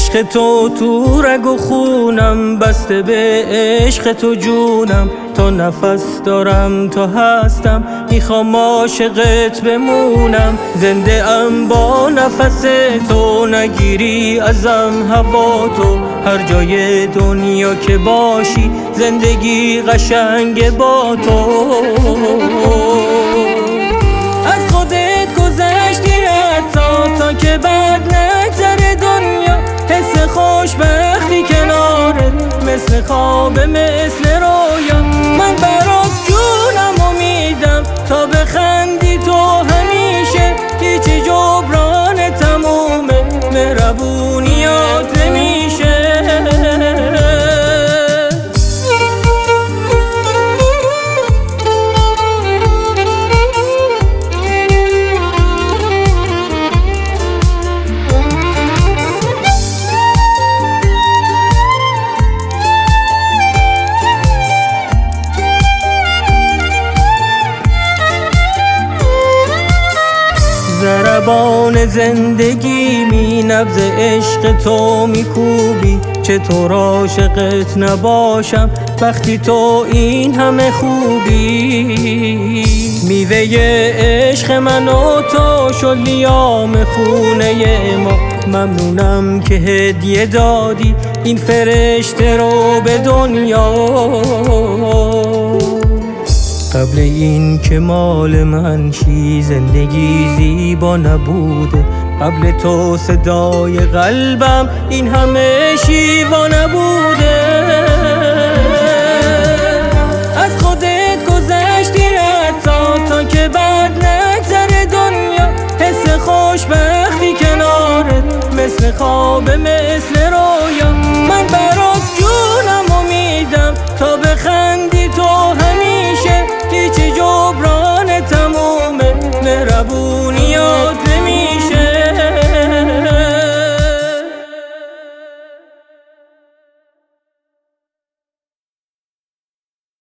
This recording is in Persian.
عشق تو رگ و خونم، بسته به عشق تو جونم. تا نفس دارم تا هستم میخوام عاشقت بمونم. زنده ام با نفس تو، نگیری ازم هوا تو. هر جای دنیا که باشی زندگی قشنگ با تو. از خودت گذشتی حتی تا که بعد نگذره دنیا. حس خوشبختی کنارت مثل خواب مثل رویا. من برات جونم و میدم تا بخندی تو همیشه. هیچی جبران تموم مهربونیات نمیشه. ضربان زندگی می نبض عشق تو میکوبی. چطور عاشقت نباشم وقتی تو این همه خوبی. میوه عشق من و تو شد لیام خونه ما. ممنونم که هدیه دادی این فرشته رو به دنیا. قبل این که مال من شی زندگی زیبا نبوده. قبل تو صدای قلبم این همه شیوا نبوده.